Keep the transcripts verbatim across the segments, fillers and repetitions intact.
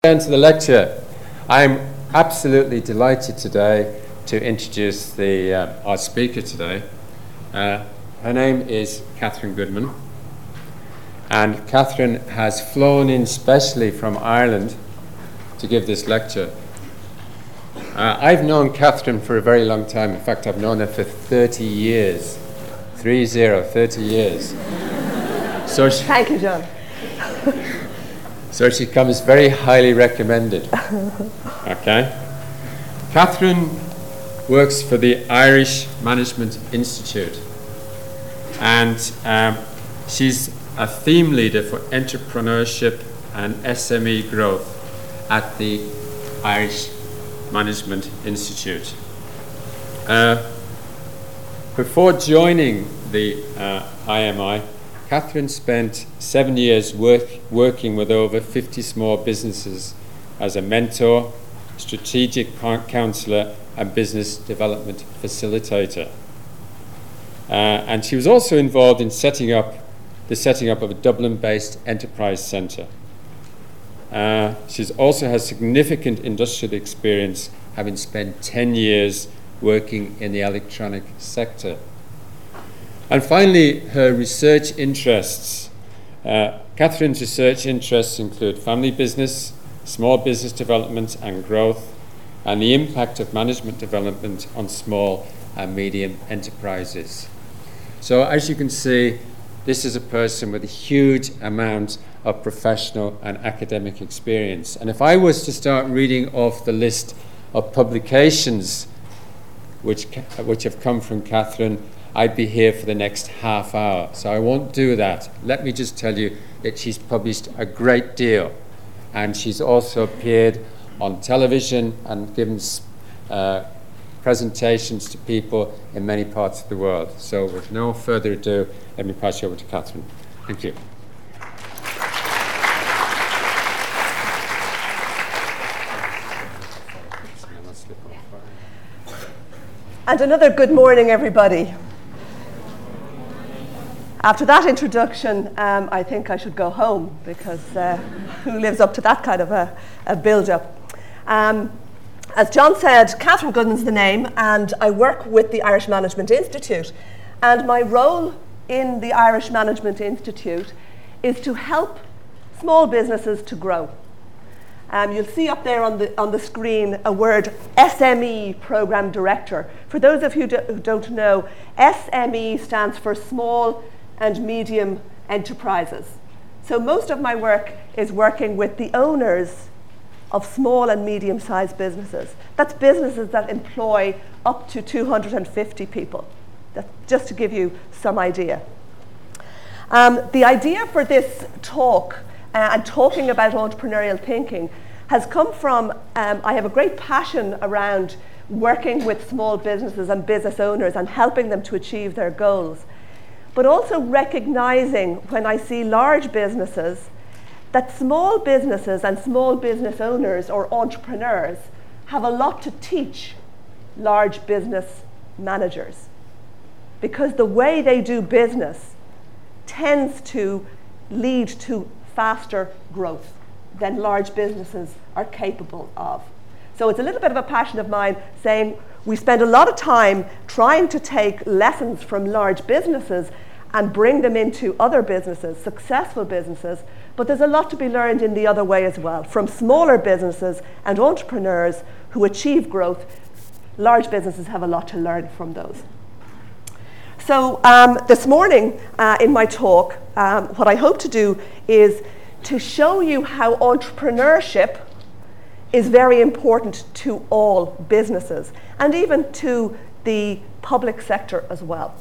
turn to the lecture. I'm absolutely delighted today to introduce the, uh, our speaker today. Uh, her name is Catherine Goodman. And Catherine has flown in specially from Ireland to give this lecture. Uh, I've known Catherine for a very long time. In fact, I've known her for thirty years. Three zero, thirty years. So she, Thank you, John. So she comes very highly recommended. Okay. Catherine works for the Irish Management Institute, and um, she's a theme leader for entrepreneurship and S M E growth at the Irish Management Institute. Uh, before joining the uh, I M I, Catherine spent seven years work, working with over fifty small businesses as a mentor, strategic counsellor, and business development facilitator. Uh, and she was also involved in setting up the setting up of a Dublin-based enterprise centre. Uh, she also has significant industrial experience, having spent ten years working in the electronic sector. And finally, her research interests. Uh, Catherine's research interests include family business, small business development and growth, and the impact of management development on small and medium enterprises. So as you can see, this is a person with a huge amount of professional and academic experience. And if I was to start reading off the list of publications which, which have come from Catherine, I'd be here for the next half hour. So I won't do that. Let me just tell you that she's published a great deal. And she's also appeared on television and given uh, presentations to people in many parts of the world. So with no further ado, let me pass you over to Catherine. Thank you. And another good morning, everybody. After that introduction, um, I think I should go home, because uh, who lives up to that kind of a, a build-up? Um, as John said, Catherine Goodman's the name, and I work with the Irish Management Institute. And my role in the Irish Management Institute is to help small businesses to grow. Um, you'll see up there on the, on the screen a word S M E, Programme Director. For those of you do, who don't know, S M E stands for Small and Medium Enterprises. So most of my work is working with the owners of small and medium-sized businesses. That's businesses that employ up to two hundred fifty people. That's just to give you some idea. Um, the idea for this talk uh, and talking about entrepreneurial thinking has come from, um, I have a great passion around working with small businesses and business owners and helping them to achieve their goals, but also recognizing when I see large businesses that small businesses and small business owners or entrepreneurs have a lot to teach large business managers, because the way they do business tends to lead to faster growth than large businesses are capable of. So it's a little bit of a passion of mine, saying we spend a lot of time trying to take lessons from large businesses and bring them into other businesses, successful businesses, but there's a lot to be learned in the other way as well, from smaller businesses and entrepreneurs who achieve growth. Large businesses have a lot to learn from those. So um, this morning uh, in my talk, um, what I hope to do is to show you how entrepreneurship is very important to all businesses, and even to the public sector as well.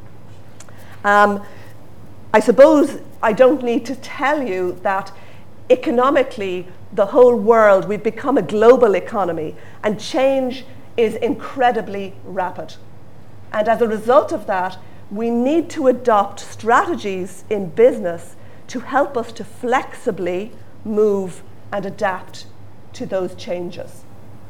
Um, I suppose I don't need to tell you that economically, the whole world, we've become a global economy, and change is incredibly rapid. And as a result of that, we need to adopt strategies in business to help us to flexibly move and adapt to those changes.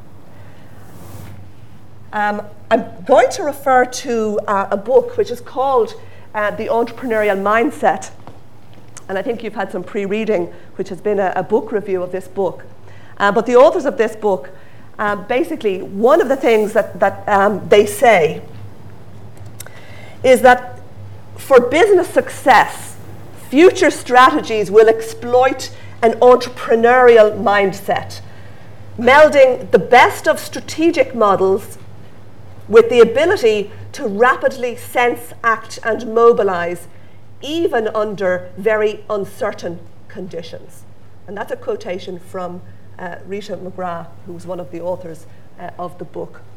Um, I'm going to refer to uh, a book which is called uh, The Entrepreneurial Mindset. And I think you've had some pre-reading, which has been a, a book review of this book. Uh, but the authors of this book, uh, basically, one of the things that, that um, they say is that for business success, future strategies will exploit an entrepreneurial mindset, melding the best of strategic models with the ability to rapidly sense, act, and mobilize, even under very uncertain conditions. And that's a quotation from uh, Rita McGrath, who was one of the authors uh, of the book.